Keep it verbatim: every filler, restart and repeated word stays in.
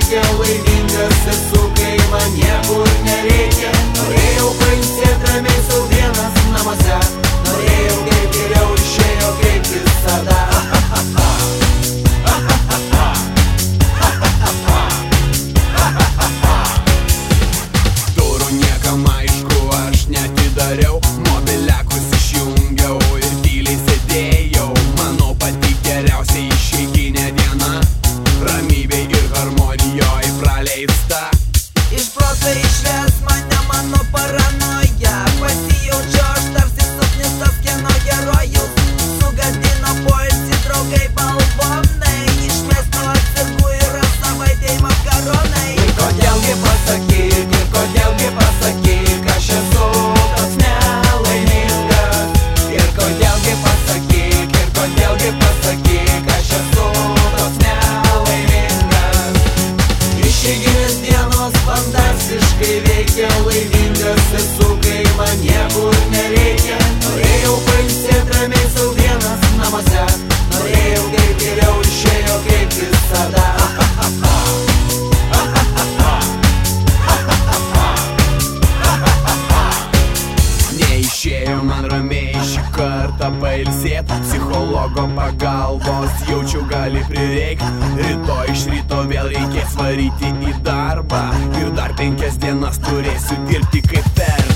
veikia, laimingas esu, kai man niekur nereikia. Norėjau pailsėt ramiai sau vienas namuose, norėjau kaip geriau, išėjo kaip visada. Durų niekam aišku, aš neatidariau, mobiliakus išjungiau ir tyliai sėdėjau. Manau pati geriausia išeiginė diena, ramybėj ir harmonijoj praleista. Iš proto išves mane mano paranoja, pasijaučiu aš tarsi suknistas kino herojus. Sugadino poilsį draugai balvonai, išmestų atsargų yra savaitei makaronai. Ir kodėlgi pasakyk, ir kodėlgi pasakyk, aš esu toks nelaimingas. Ir kodėlgi pasakyk, ir kodėlgi pasakyk, aš esu toks nelaimingas. Išeiginės dienos fantastiškai veikia, laimingas esu, kai man niekur nereikia. Norėjau pailsėt ramiai sau vienas namuose, norėjau kaip geriau, išėjo kaip visada. Neišėjo man ramiai šį kartą pailsėt, psichologo pagalbos jaučiu gali prireikt. Rytoj iš ryto vėl reikės varyti į darbą ir dar penkias dienas turėsiu dirbti kaip per